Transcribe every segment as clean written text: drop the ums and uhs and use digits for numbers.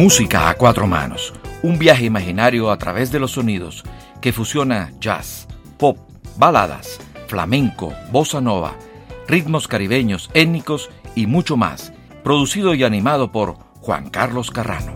Música a cuatro manos, un viaje imaginario a través de los sonidos que fusiona jazz, pop, baladas, flamenco, bossa nova, ritmos caribeños, étnicos y mucho más, producido y animado por Juan Carlos Carrano.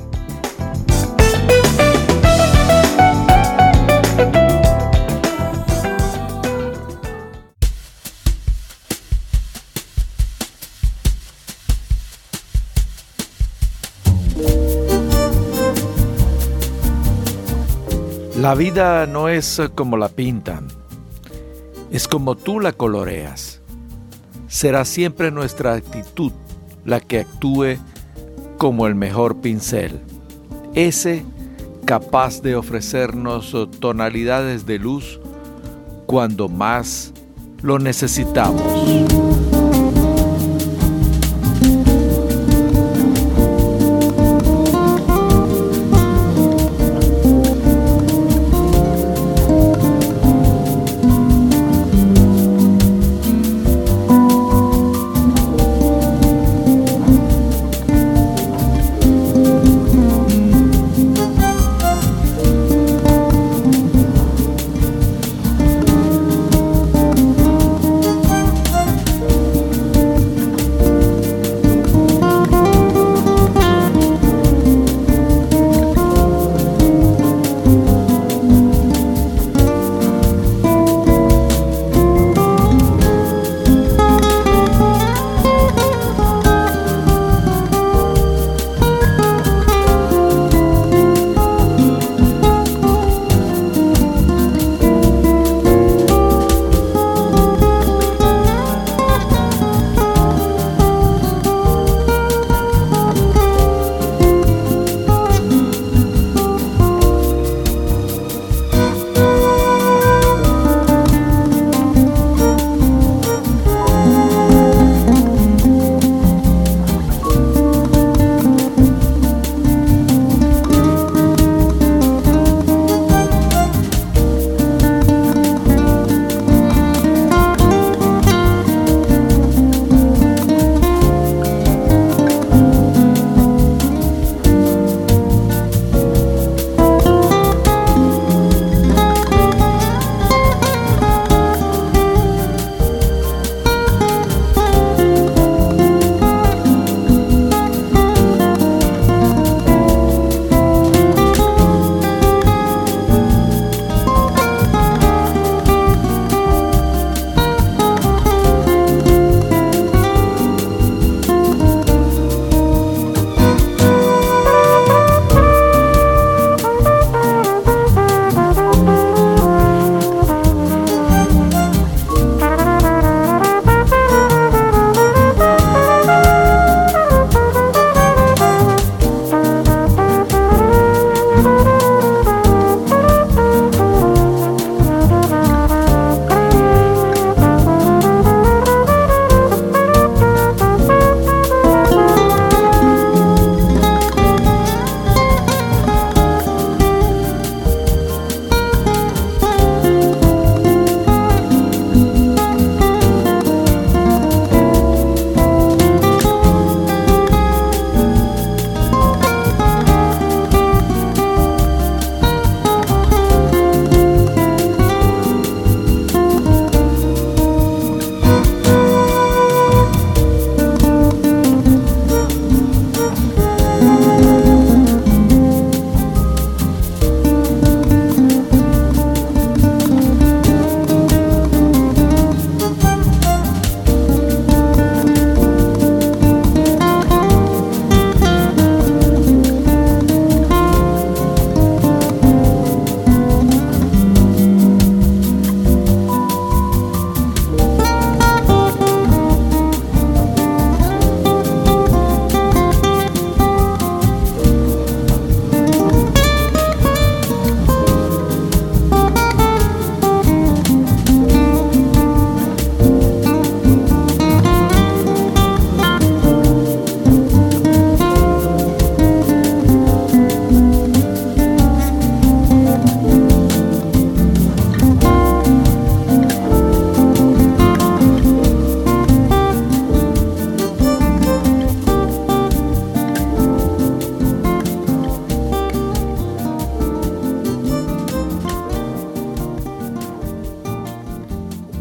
La vida no es como la pintan, es como tú la coloreas. Será siempre nuestra actitud la que actúe como el mejor pincel, ese capaz de ofrecernos tonalidades de luz cuando más lo necesitamos.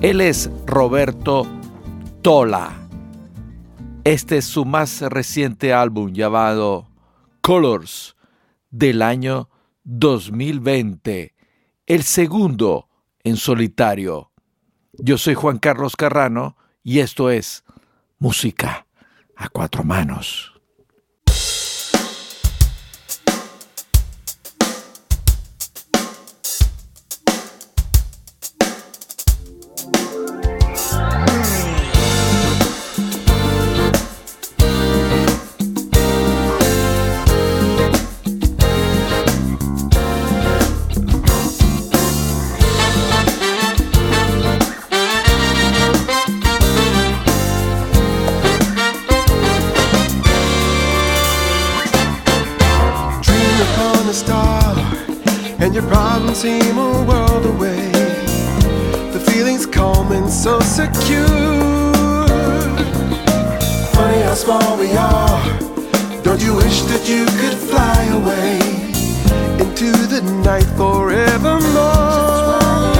Él es Roberto Tola. Este es su más reciente álbum llamado Colors del año 2020, el segundo en solitario. Yo soy Juan Carlos Carrano y esto es Música a Cuatro Manos. And your problems seem a world away. The feeling's calm and so secure. Funny how small we are. Don't you wish that you could fly away into the night forevermore?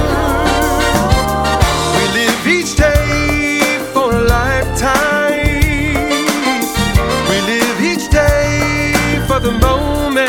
We live each day for a lifetime. We live each day for the moment.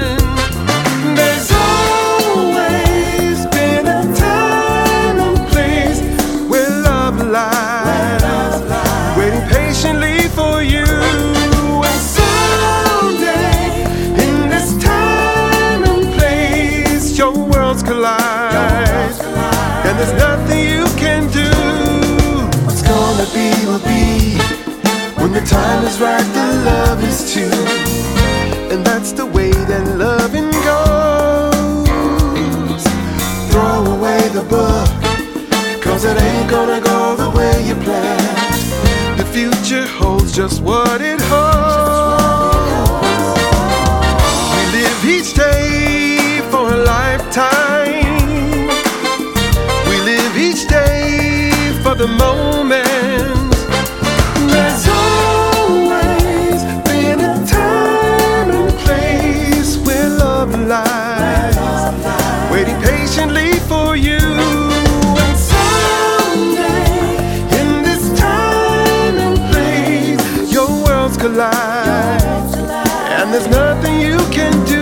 There's nothing you can do. What's gonna be will be. When the time is right, the love is true. And that's the way that loving goes. Throw away the book, cause it ain't gonna go the way you planned. The future holds just what it holds. We live each day for a lifetime. Each day for the moment. There's always been a time and place where love lies, waiting patiently for you. And someday, in this time and place, your worlds collide, and there's nothing you can do.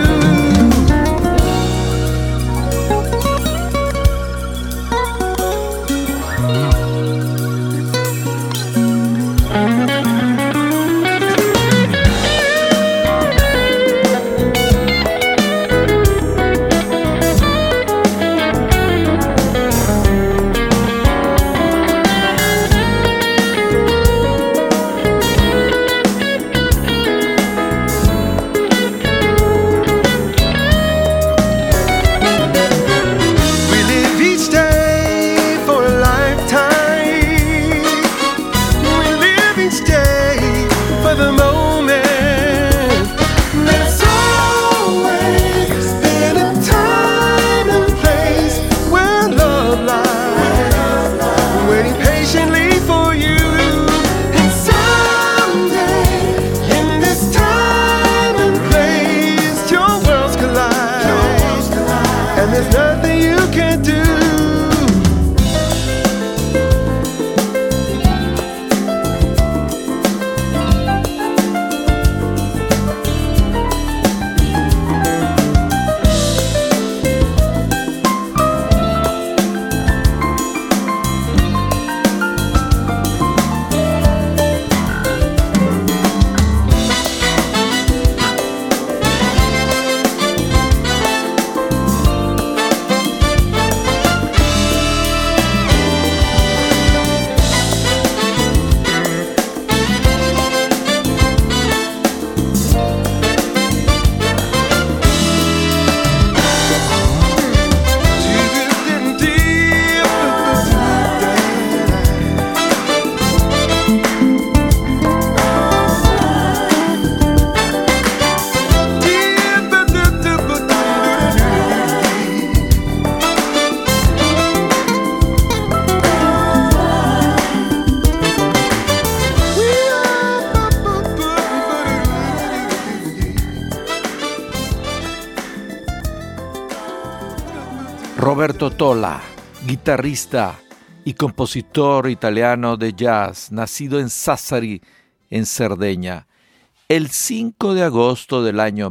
Roberto Tola, guitarrista y compositor italiano de jazz, nacido en Sassari, en Cerdeña, el 5 de agosto del año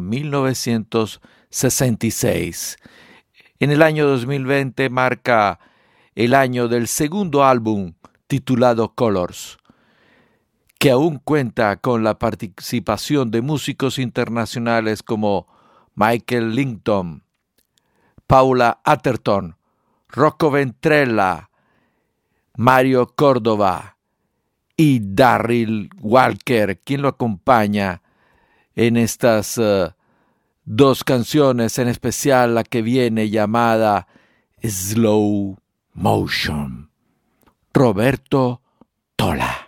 1966. En el año 2020 marca el año del segundo álbum titulado Colors, que aún cuenta con la participación de músicos internacionales como Michael Linton, Paula Atherton, Rocco Ventrella, Mario Córdoba y Darryl Walker, quien lo acompaña en estas dos canciones, en especial la que viene llamada Slow Motion. Roberto Tola.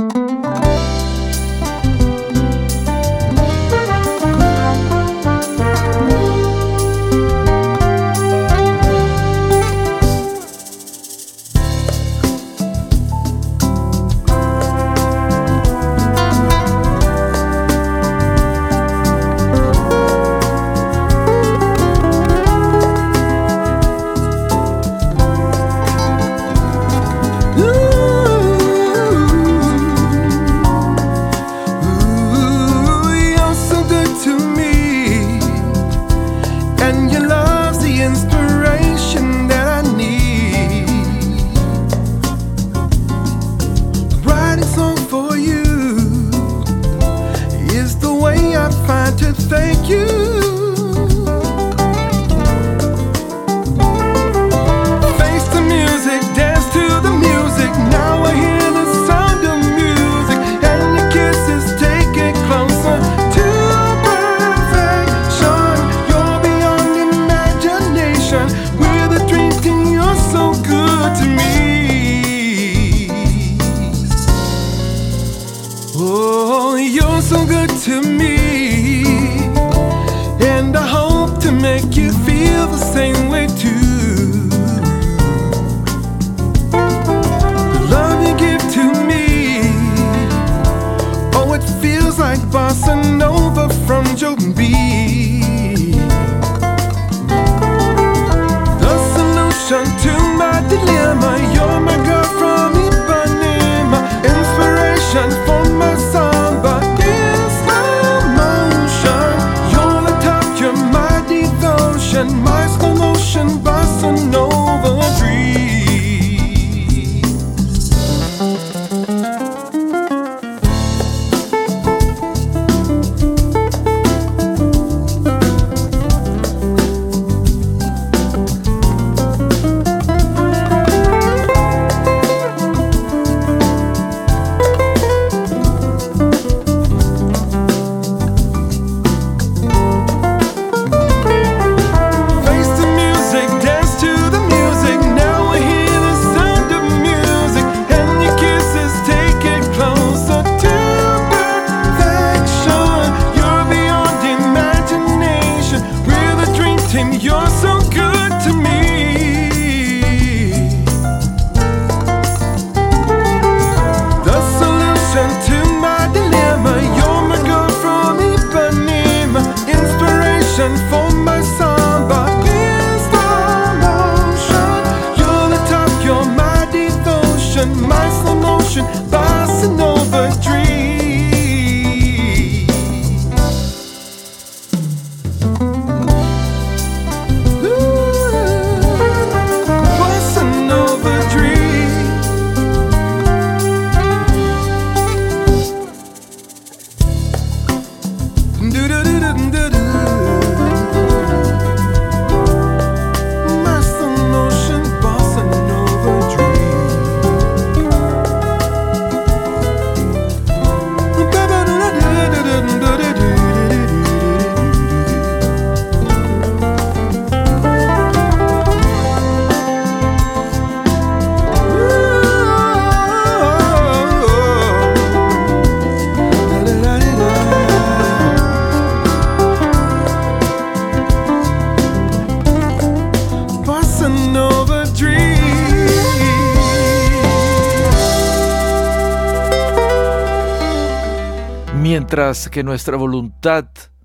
Mientras que nuestra voluntad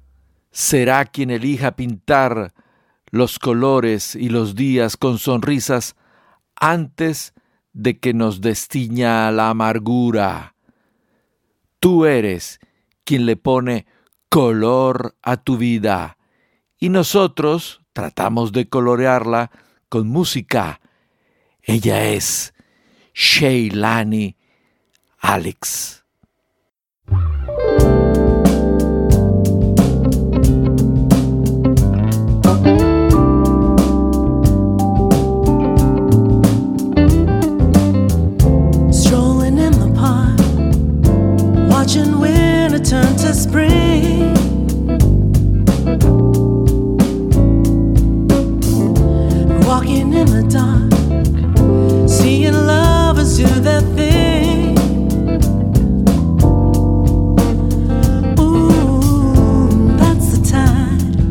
será quien elija pintar los colores y los días con sonrisas antes de que nos destiña la amargura. Tú eres quien le pone color a tu vida y nosotros tratamos de colorearla con música. Ella es Sheilani Alex. Strolling in the park, watching winter turn to spring. Walking in the dark, seeing lovers do their thing. Ooh, that's the time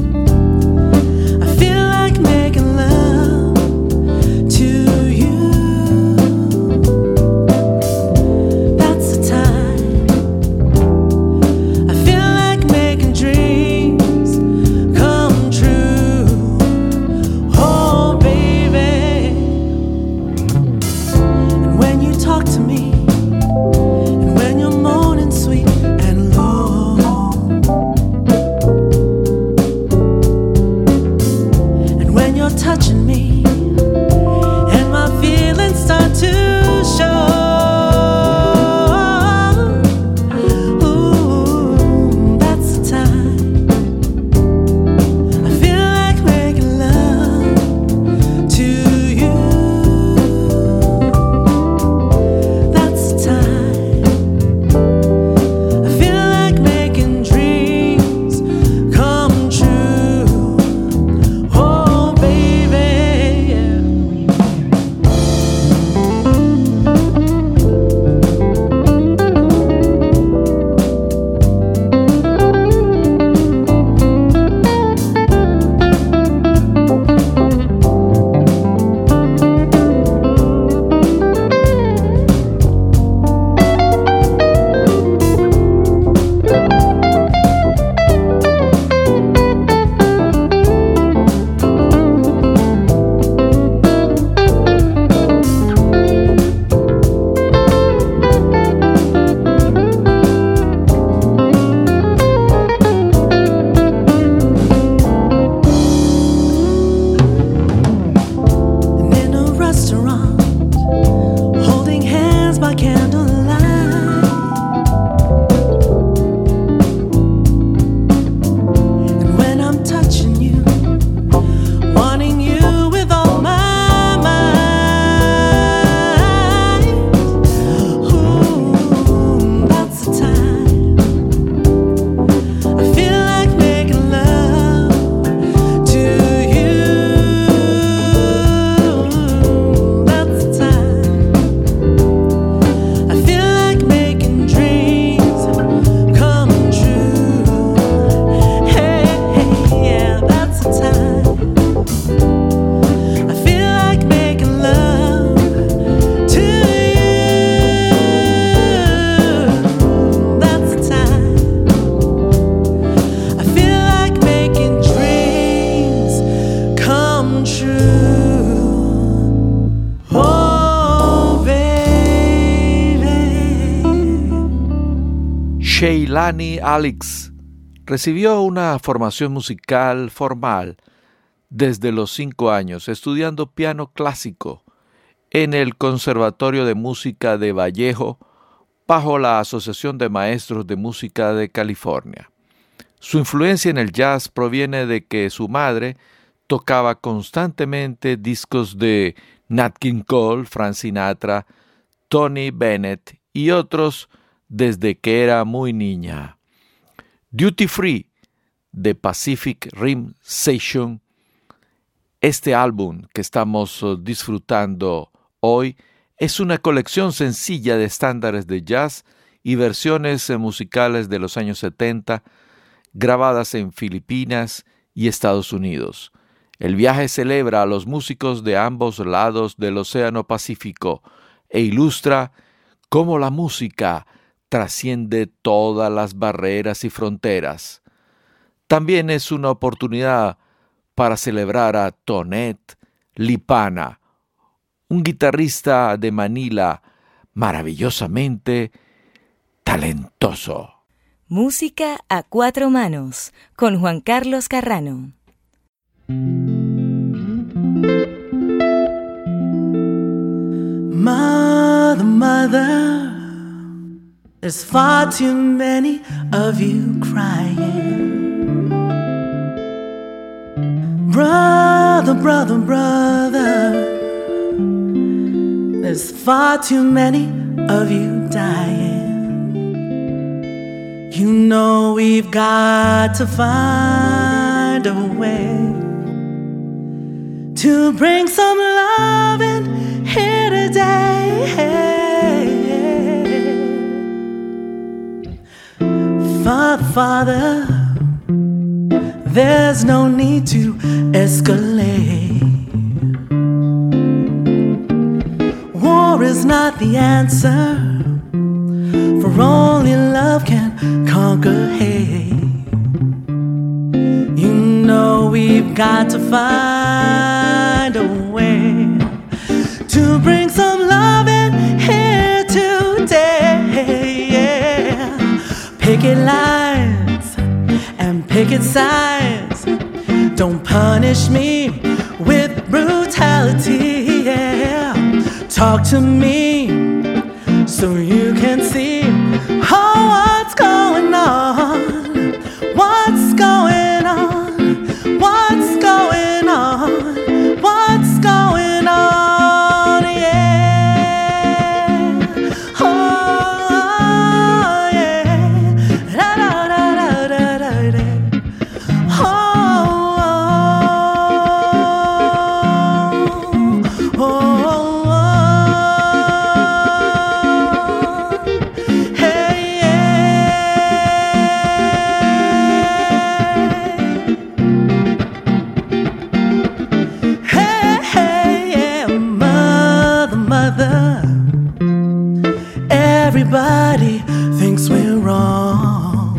I feel like making love to you. That's the time I feel like making dreams come true. Oh, baby. And when you talk to me, and when you're moaning sweet and low, and when you're touching me, and my feelings start to show. Ooh, that's the time I feel like making love to you. That's the time I feel like making dreams come true. Oh, baby, yeah. And in a restaurant, holding hands by candlelight. And when I'm touching you, wanting you with all my might. Ooh, that's the time I feel like making love to you. That's the time I feel like making dreams come true. Hey, yeah, that's the time I feel like making love to you. That's the time I feel like making dreams come true. Oh, baby. Sheilani Alex recibió una formación musical formal desde los 5 años, estudiando piano clásico en el Conservatorio de Música de Vallejo bajo la Asociación de Maestros de Música de California. Su influencia en el jazz proviene de que su madre tocaba constantemente discos de Nat King Cole, Frank Sinatra, Tony Bennett y otros desde que era muy niña. Duty Free de Pacific Rim Session, este álbum que estamos disfrutando hoy, es una colección sencilla de estándares de jazz y versiones musicales de los años 70 grabadas en Filipinas y Estados Unidos. El viaje celebra a los músicos de ambos lados del Océano Pacífico e ilustra cómo la música trasciende todas las barreras y fronteras. También es una oportunidad para celebrar a Tonet Lipana, un guitarrista de Manila maravillosamente talentoso. Música a cuatro manos con Juan Carlos Carrano. Mother, mother, there's far too many of you crying. Brother, brother, brother, there's far too many of you dying. You know we've got to find a way to bring some love in here today. Father, Father, there's no need to escalate. War is not the answer, for only love can conquer hate. You know we've got to find a way to bring some love in here today. Yeah. Picket lines and picket signs, don't punish me with brutality. Yeah. Talk to me so you can see what's going on. What's going on? What's going on? What's going on? Yeah. Oh, yeah. Da, da, da, da, da, da, da. Oh, oh, oh, oh. Hey, yeah, mother, mother, everybody thinks we're wrong,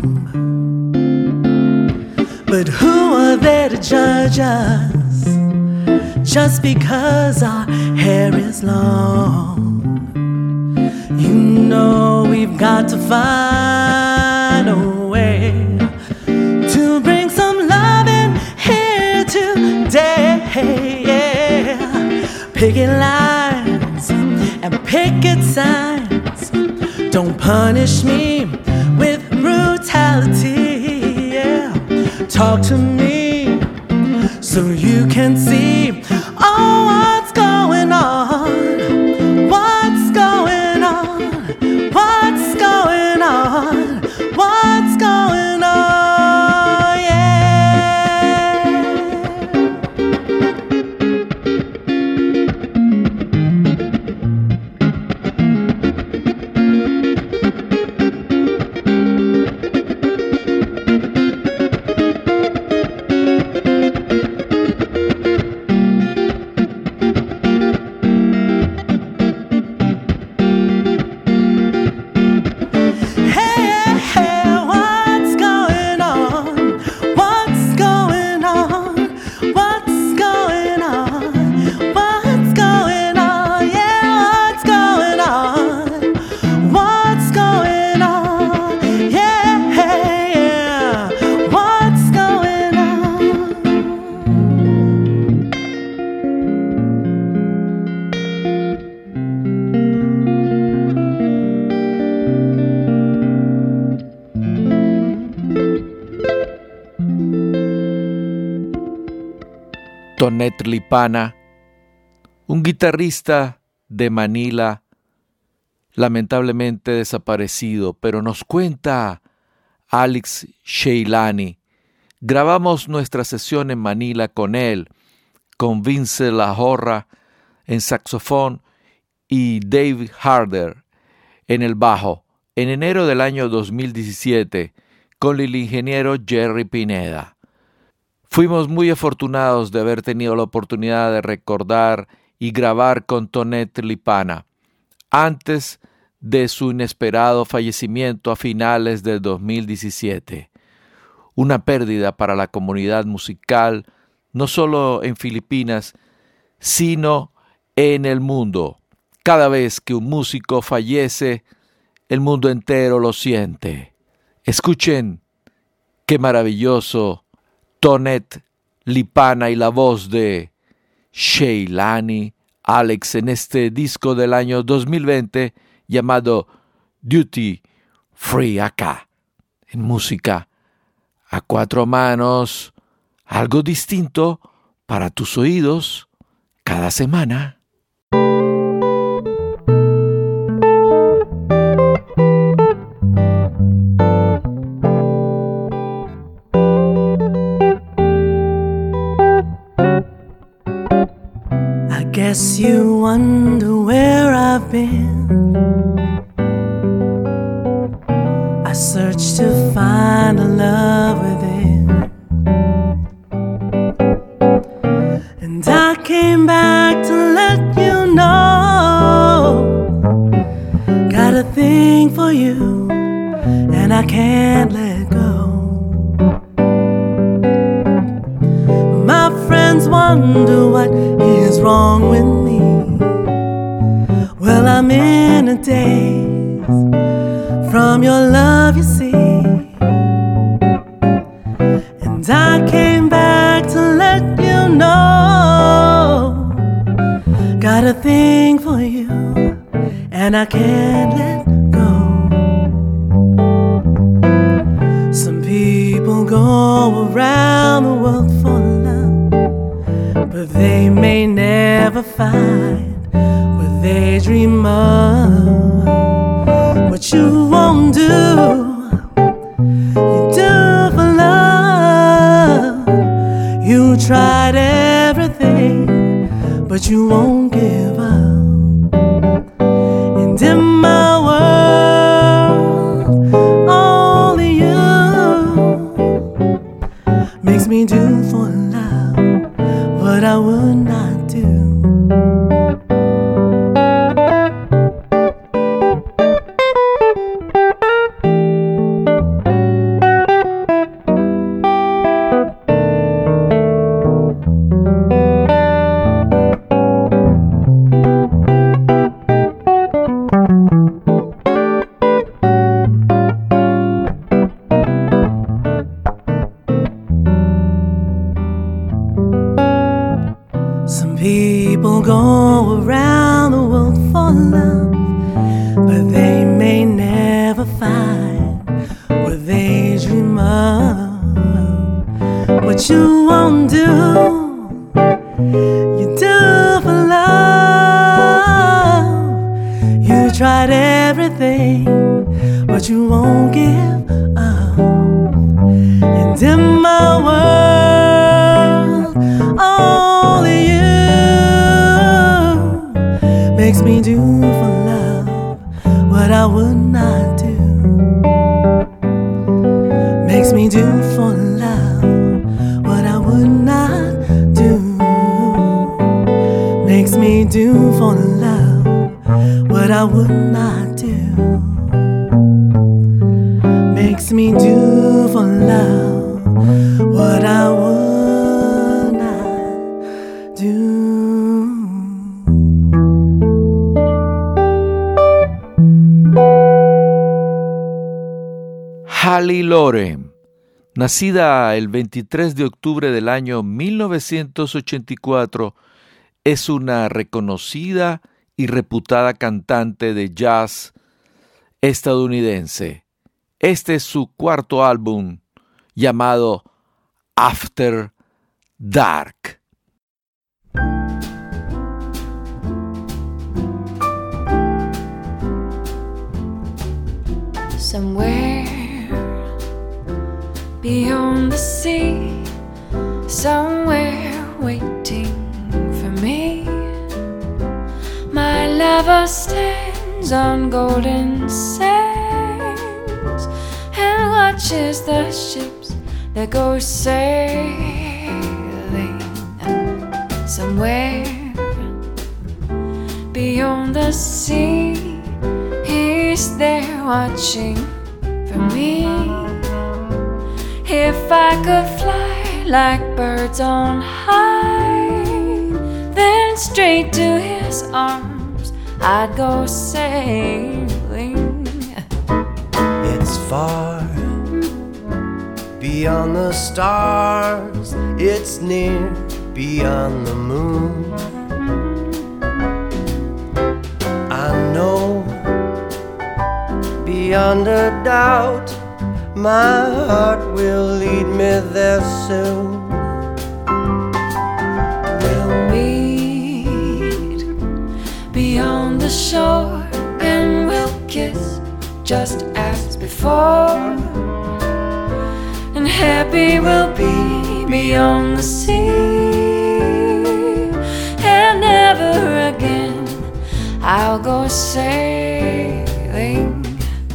but who are they to judge us just because our hair is long? You know we've got to find a way to bring some love in here today. Yeah. Picket lines and picket signs, don't punish me with brutality. Yeah. Talk to me so you can see what's going on. What's going on? What's going on? What's going on? Yeah. Tonet Lipana, un guitarrista de Manila, lamentablemente desaparecido, pero nos cuenta Alex Sheilani. Grabamos nuestra sesión en Manila con él, con Vince Lahorra en saxofón y Dave Harder en el bajo, en enero del año 2017, con el ingeniero Jerry Pineda. Fuimos muy afortunados de haber tenido la oportunidad de recordar y grabar con Tonet Lipana antes de su inesperado fallecimiento a finales del 2017. Una pérdida para la comunidad musical, no solo en Filipinas, sino en el mundo. Cada vez que un músico fallece, el mundo entero lo siente. Escuchen qué maravilloso Tonet Lipana y la voz de Sheilani Alex en este disco del año 2020 llamado Duty Free acá, en música a cuatro manos, algo distinto para tus oídos cada semana. I guess you wonder where I've been. I searched to find a love within, and I came back to let you know. Got a thing for you, and I can't let go. My friends wonder what is wrong with me. Well, I'm in a daze from your love, you see. And I came back to let you know. Got a thing for you, and I can't let go. Some people go around the world for love, but they may never find what they dream of. What you won't do, you do for love. You tried everything, but you won't give up. And in my world, only you makes me do for love what I would not do. Some people go around the world for love, but they may never find what they dream of. What you won't do, you do for love. You tried everything, but you won't give up. And in my world, only you makes me do for love what I would not do. Makes me do for love what I would not do. Makes me do for love what I would not do. Makes me do for love what I would not do. Hallie Loren, nacida el 23 de octubre del año 1984, es una reconocida y reputada cantante de jazz estadounidense. Este es su cuarto álbum, llamado After Dark. Somewhere beyond the sea, somewhere waiting for me, my lover stands on golden sands and watches the ships that go sailing. Somewhere beyond the sea, he's there watching for me. If I could fly like birds on high, then straight to his arms, I'd go sailing. It's far beyond the stars, it's near beyond the moon. I know beyond a doubt my heart will lead me there soon. We'll meet beyond the shore and we'll kiss just as before. And happy we'll be beyond the sea. And never again I'll go sailing.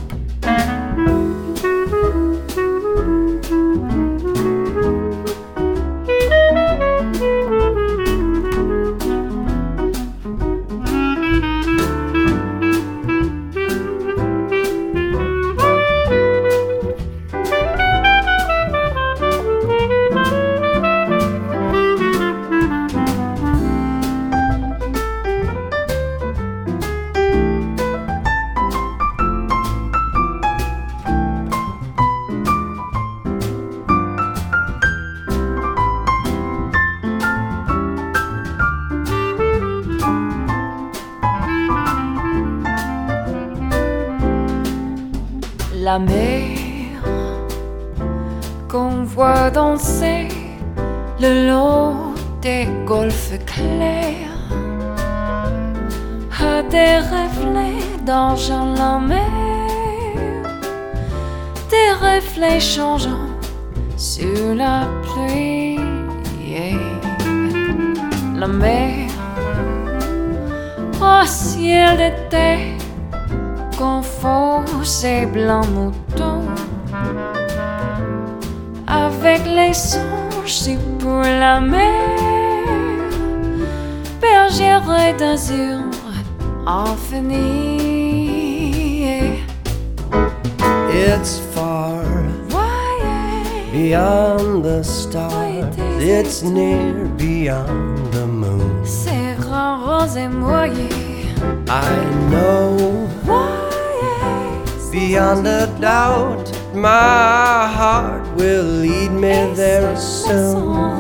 La mer qu'on voit danser le long des golfes clairs a des reflets d'argent. La mer, des reflets changeants sur la pluie. La mer au ciel d'été confond ces blancs moutons avec les songes si pour la mer, bergère d'azur infinie. It's far beyond the stars, it's near beyond the moon. C'est grand rose et mouillé. I know beyond a doubt my heart will lead me there soon.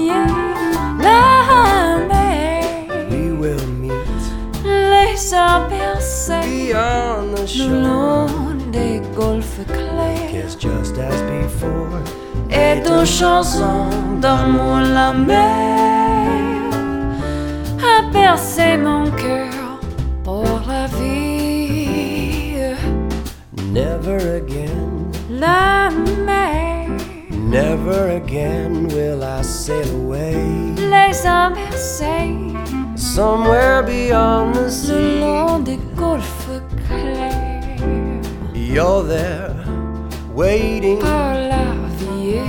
La mer, we will meet les abercés beyond the le shore, long des golfes clairs. kiss just as before. Et de chansons d'amour la mer a bercé mon cœur pour la vie. Never again, La mer, never again will I sail away les a bercés somewhere beyond the le sea. long des golfes clairs. You're there waiting. Par la vie,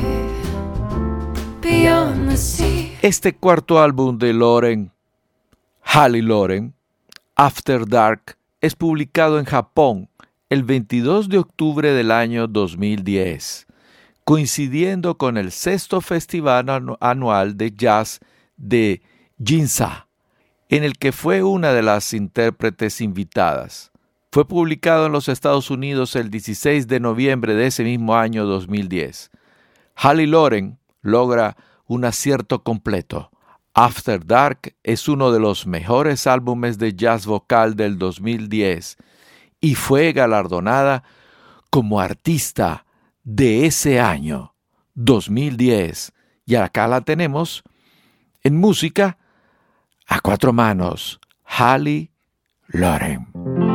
beyond the sea. Este cuarto álbum de Loren, Haley Loren, After Dark, es publicado en Japón el 22 de octubre del año 2010, coincidiendo con el 6º Festival Anual de Jazz de Ginza, en el que fue una de las intérpretes invitadas. Fue publicado en los Estados Unidos el 16 de noviembre de ese mismo año 2010. Haley Loren logra un acierto completo. After Dark es uno de los mejores álbumes de jazz vocal del 2010 y fue galardonada como artista de ese año, 2010. Y acá la tenemos en música a cuatro manos, Haley Loren.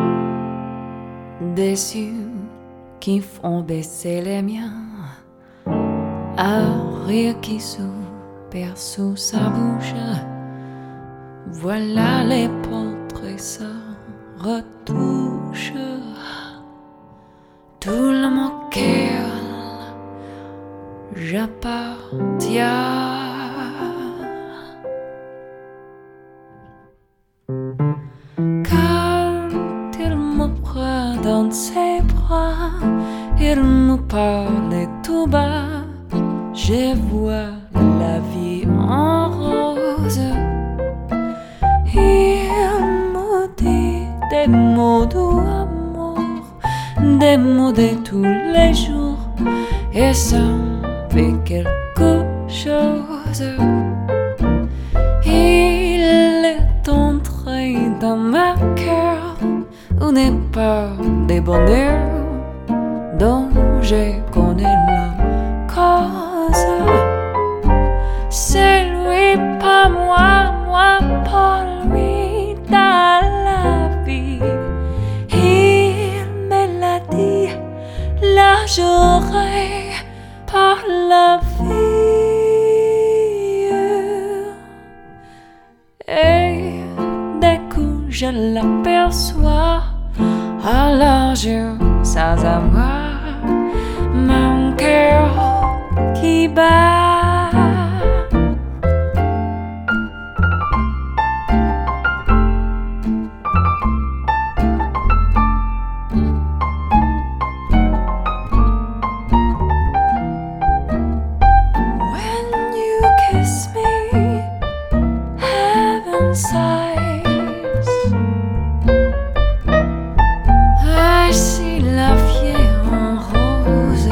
Des yeux qui font baisser les miens, un rire qui s'opère sous sa bouche. Voilà les portraits se retouchent. Tout le monde qu'elle j'appartiens. Dans ses bras, il nous parlait tout bas. Je vois la vie en rose. des mots d'amour, des mots de tous les jours, et ça fait quelque chose. Il est entré dans ma cœur une peur des bonheurs dont je connais la cause. C'est lui, pas moi, moi pas lui dans la vie. Il me l'a dit, là j'aurai par la vie. Et dès que je l'aperçois, alors je sans avoir mon cœur qui bat. When you kiss me, heaven sighs. I see la vie en rose.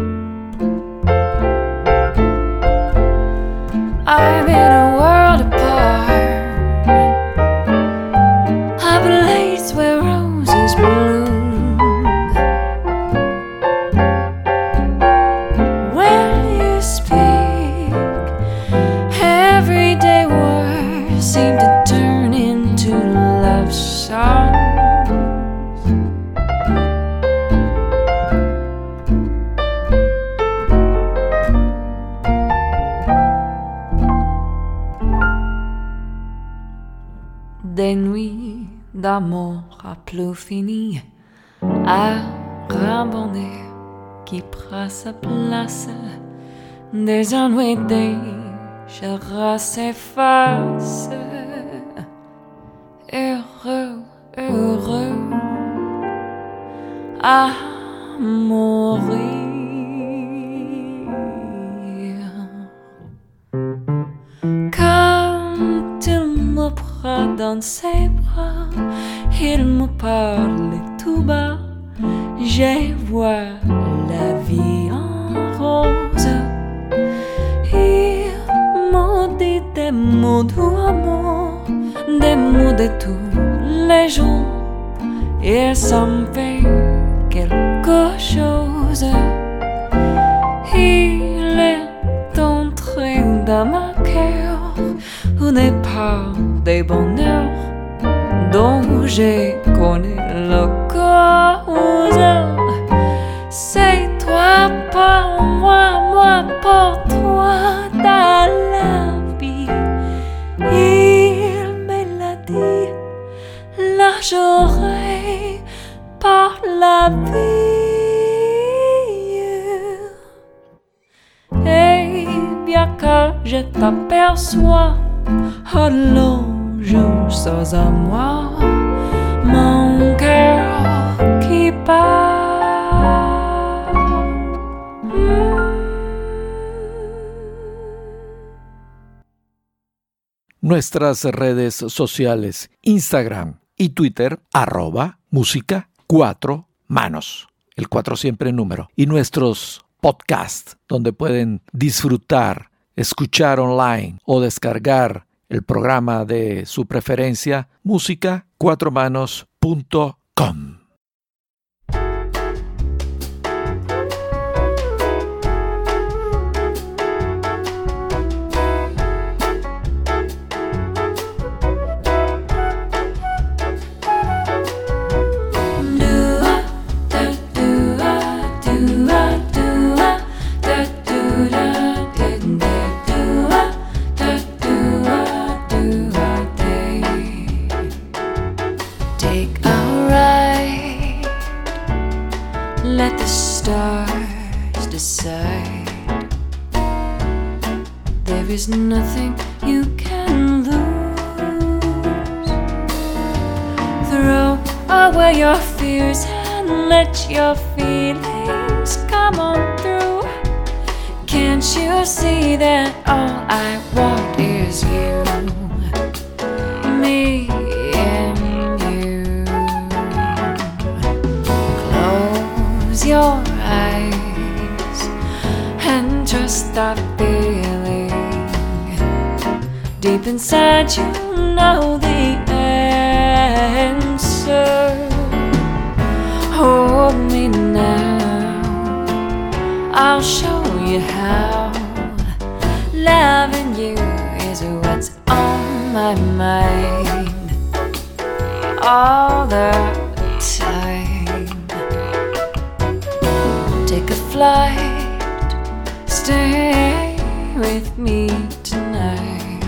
I'm in a world apart, a place where roses bloom. When you speak, everyday words seem to turn into love songs. Des nuits d'amour à plus fini, à rambonner qui prend sa place. Des ennuis déjà s'effacent. Heureux, heureux à mourir. Quand il me prend dans ses bras, il me parle tout bas. Je vois la vie en rose. Il me dit des mots d'amour, des mots de tous les jours, et ça me fait quelque chose. Il est entré dans ma cœur une part des bonheurs dont je connais la cause. C'est toi pour moi, moi pour toi dans la vie. Il me l'a dit, là j'aurai par la vie. Et bien que je t'aperçois, alors je sors à moi mon cœur qui bat. Nuestras redes sociales, Instagram y Twitter, @música 4 manos, el 4 siempre en número, y nuestros podcasts, donde pueden disfrutar, escuchar online o descargar el programa de su preferencia, musica4manos.com. Let the stars decide. There is nothing you can lose. Throw away your fears and let your feelings come on through. Can't you see that all I want is you, me and you? inside you know the answer. Hold me now, I'll show you how. Loving you is what's on my mind all the time. Take a flight, stay with me tonight.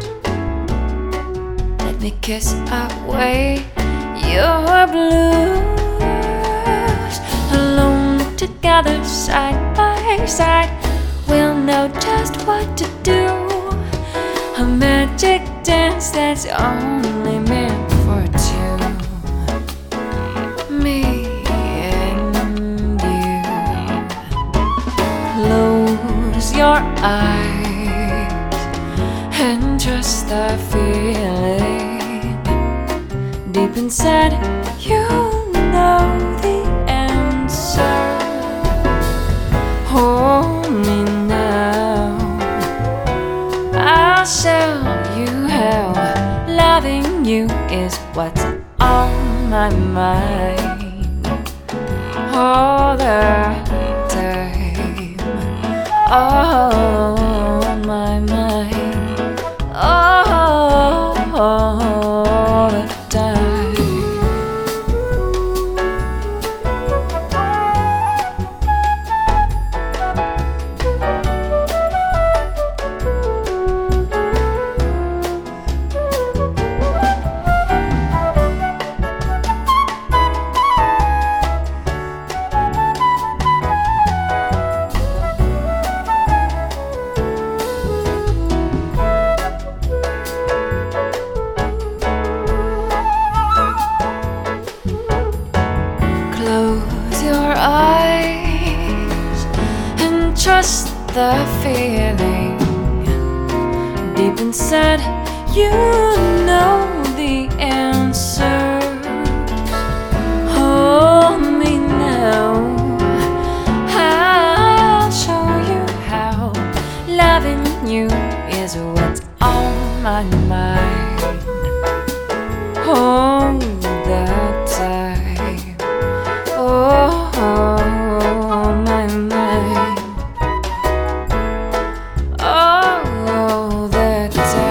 Let me kiss away your blues. Alone together, side by side, we'll know just what to do. A magic dance that's only meant for two. Me and you. Close your eyes and trust the feeling. Deep inside, you know the answer. Hold me now, I'll show you how. Loving you is what's on my mind all the time. On my mind all the time. Close your eyes and trust the feeling. Deep inside, you know the answers. Hold me now, I'll show you how. Loving you is what's on my mind all the time. Oh, my mind all the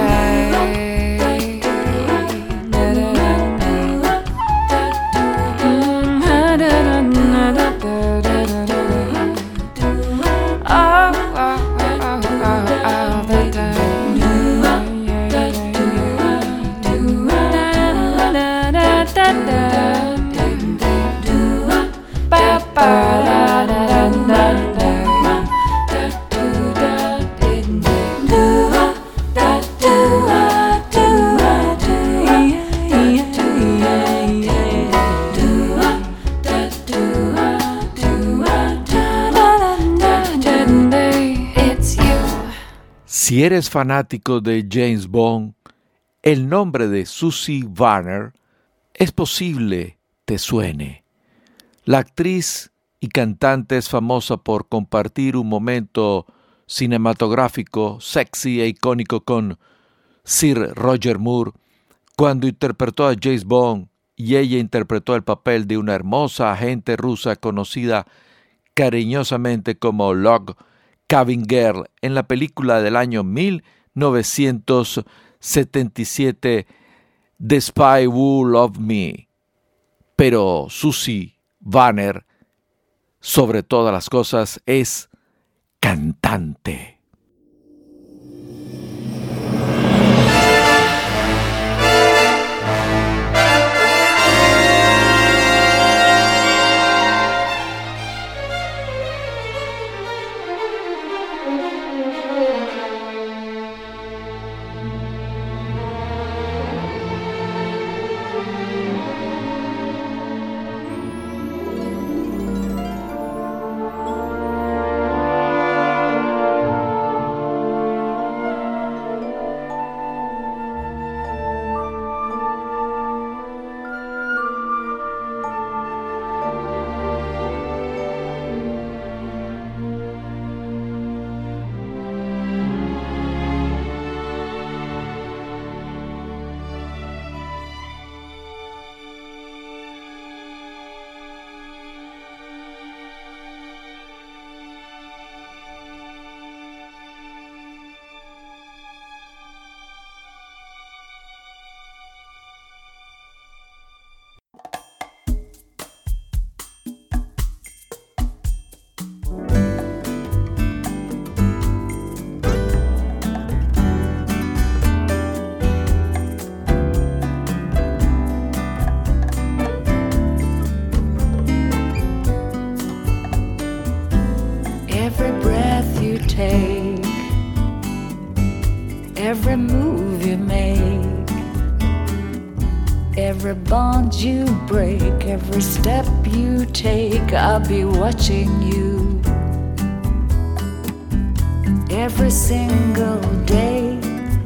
It's you. Si eres fanático de James Bond, el nombre de Susie Warner es posible te suene. La actriz y cantante es famosa por compartir un momento cinematográfico sexy e icónico con Sir Roger Moore cuando interpretó a James Bond y ella interpretó el papel de una hermosa agente rusa conocida cariñosamente como Log Cabin Girl en la película del año 1977 The Spy Who Loved Me. Pero Susie Warner, sobre todas las cosas, es cantante. Every bond you break, every step you take, I'll be watching you. Every single day,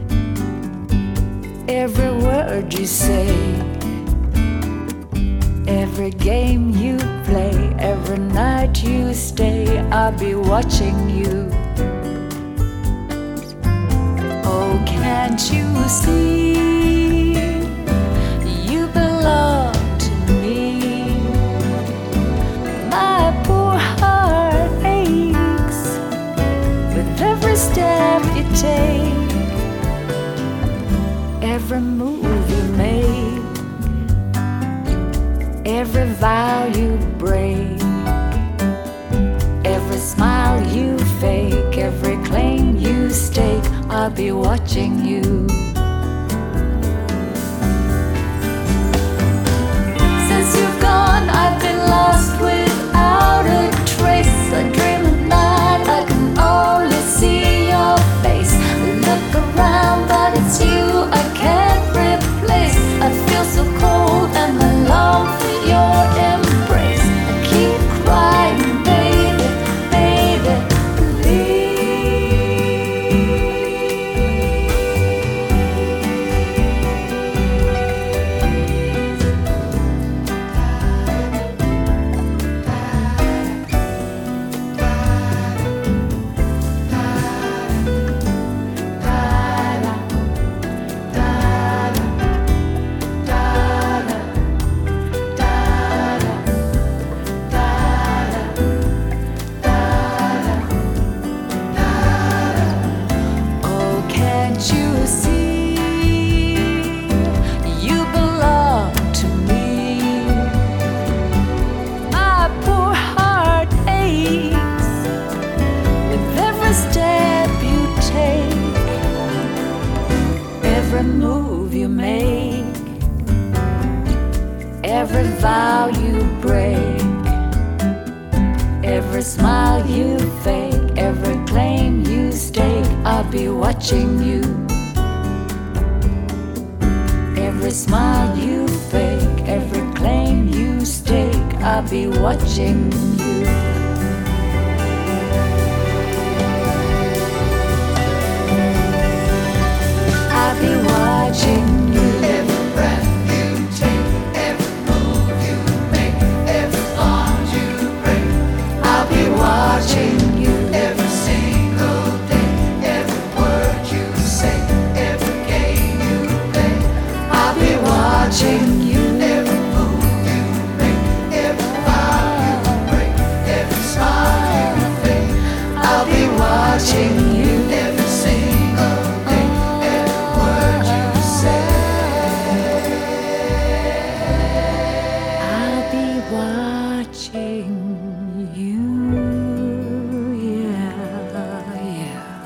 every word you say, every game you play, every night you stay, I'll be watching you. Oh, can't you see, you belong to me. My poor heart aches with every step you take, every move you make, every vow you break, every smile you fake, every claim you stake, I'll be watching you. Since you've gone, I've been lost without a trace. I dream at night, I can only see your face. Look around, but it's you I can't replace. I feel so cold and I long for your embrace. I keep crying, baby, baby, please. Oh, can't you see, you belong to me. My poor heart aches with every step you take, every move you make, every vow you break, every smile you fake, every claim you stake, I'll be watching you. Every smile you fake, every claim you stake, I'll be watching you. I'll be watching you. Every breath you take, every move you make, every bond you break, I'll be watching you. Every single day, every word you say, every game you play, I'll be watching you. Every move you make, every vow you break, every smile you fake, I'll be watching you. Every single day, every word you say, I'll be watching you. Yeah, yeah.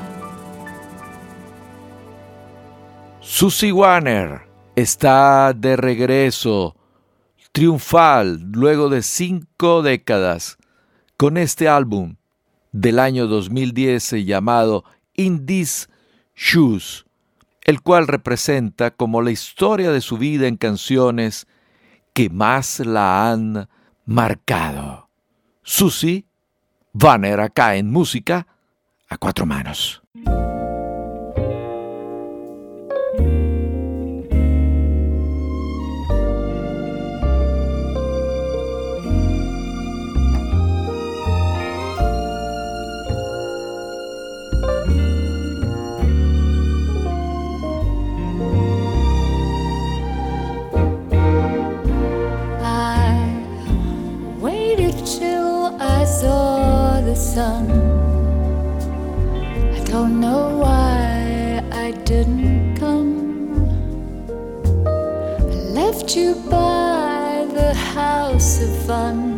Susie Warner está de regreso, triunfal, luego de 5 décadas, con este álbum del año 2010 llamado In These Shoes, el cual representa como la historia de su vida en canciones que más la han marcado. Susie Warner acá en Música a Cuatro Manos. I waited till I saw the sun. I don't know why I didn't come. I left you by the house of fun.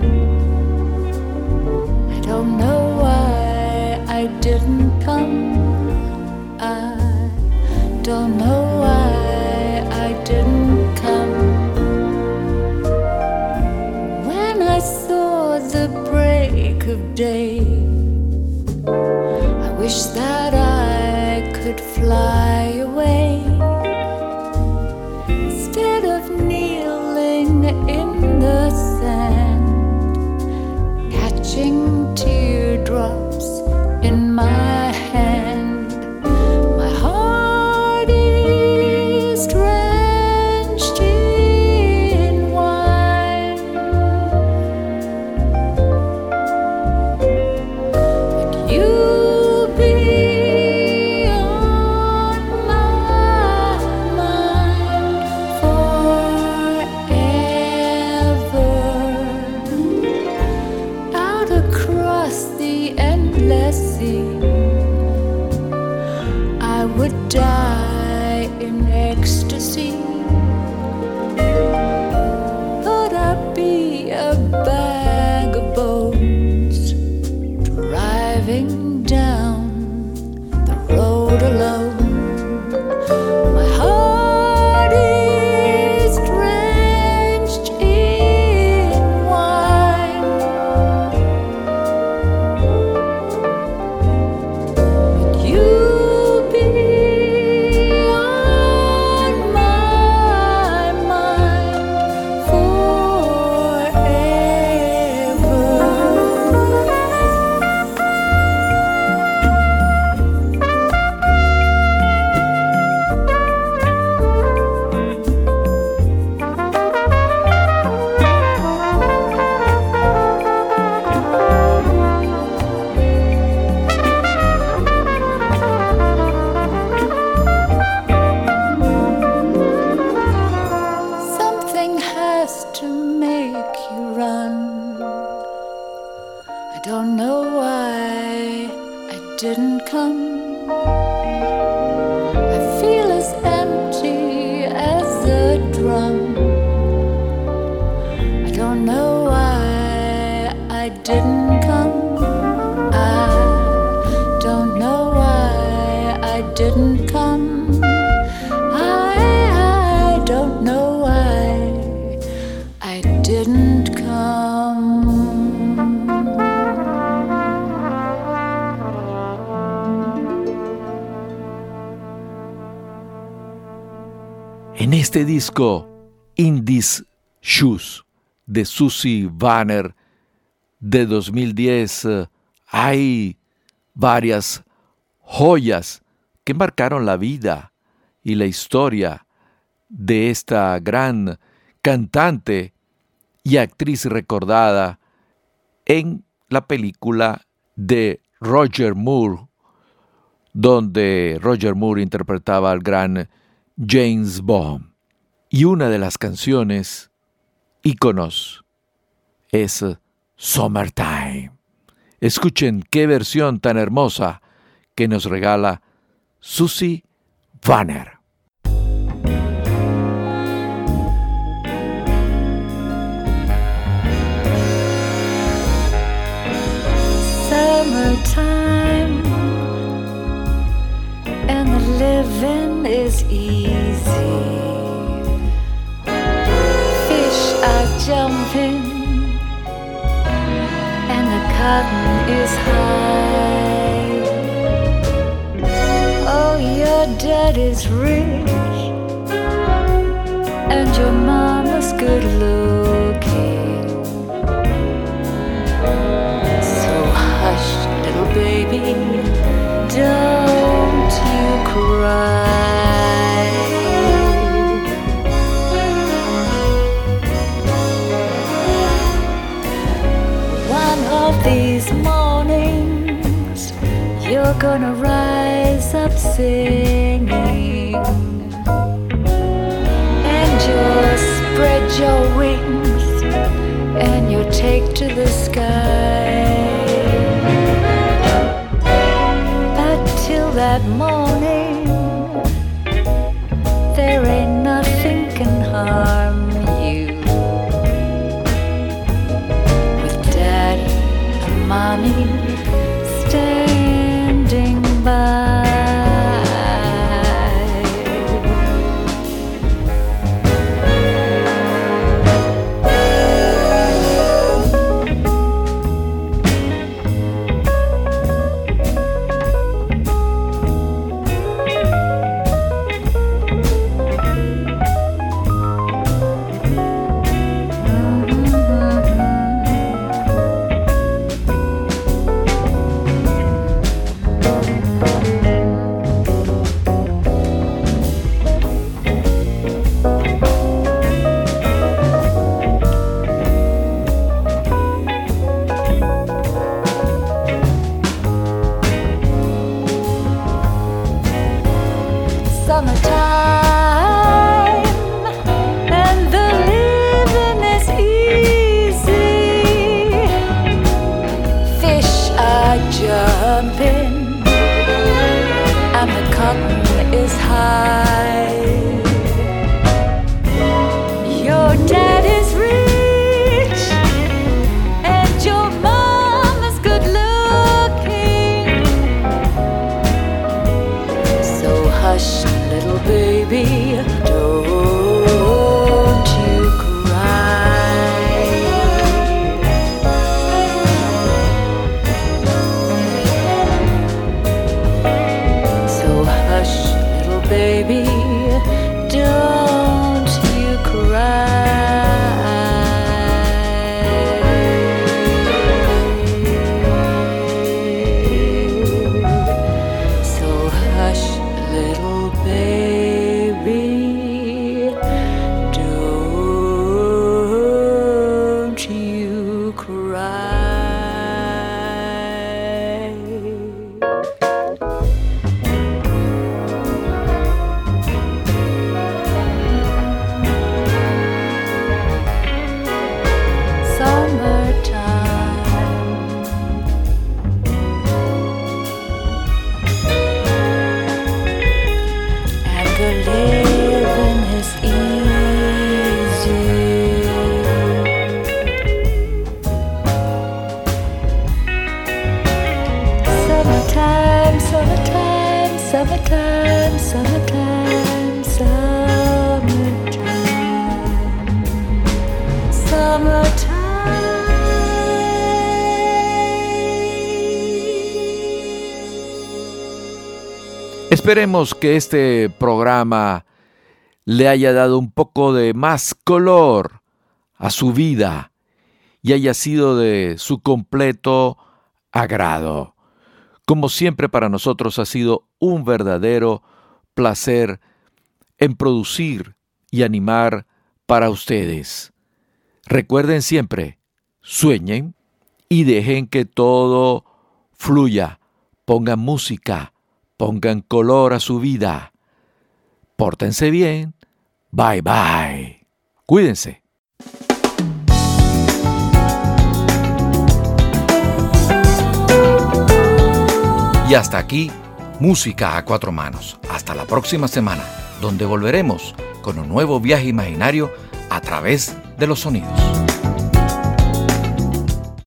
I don't know why I didn't come. I don't know why I didn't come. When I saw the break of day, I wish that I could fly away instead of kneel to make you run. I don't know why I didn't come. I feel as empty as a drum. I don't know why I didn't come. I don't know why I didn't come. I don't know why I didn't come. En este disco, In These Shoes, de Susie Banner, de 2010, hay varias joyas que marcaron la vida y la historia de esta gran cantante y actriz recordada en la película de Roger Moore, donde Roger Moore interpretaba al gran James Bond. Y una de las canciones íconos es Summertime. Escuchen qué versión tan hermosa que nos regala Susie Banner. Summertime and the living is easy. Fish are jumping and the cotton is high. Oh, your daddy's rich and your mama's good looking. So hush, little baby, don't you cry. One of these mornings you're gonna rise up singing, and you'll spread your wings and you'll take to the sky. But till that morning, there ain't nothing can harm you. With Daddy and Mommy standing by. Esperemos que este programa le haya dado un poco de más color a su vida y haya sido de su completo agrado. Como siempre, para nosotros ha sido un verdadero placer en producir y animar para ustedes. Recuerden siempre, sueñen y dejen que todo fluya. Pongan música, pongan color a su vida. Pórtense bien. Bye bye. Cuídense. Y hasta aquí, Música a Cuatro Manos. Hasta la próxima semana, donde volveremos con un nuevo viaje imaginario a través de los sonidos.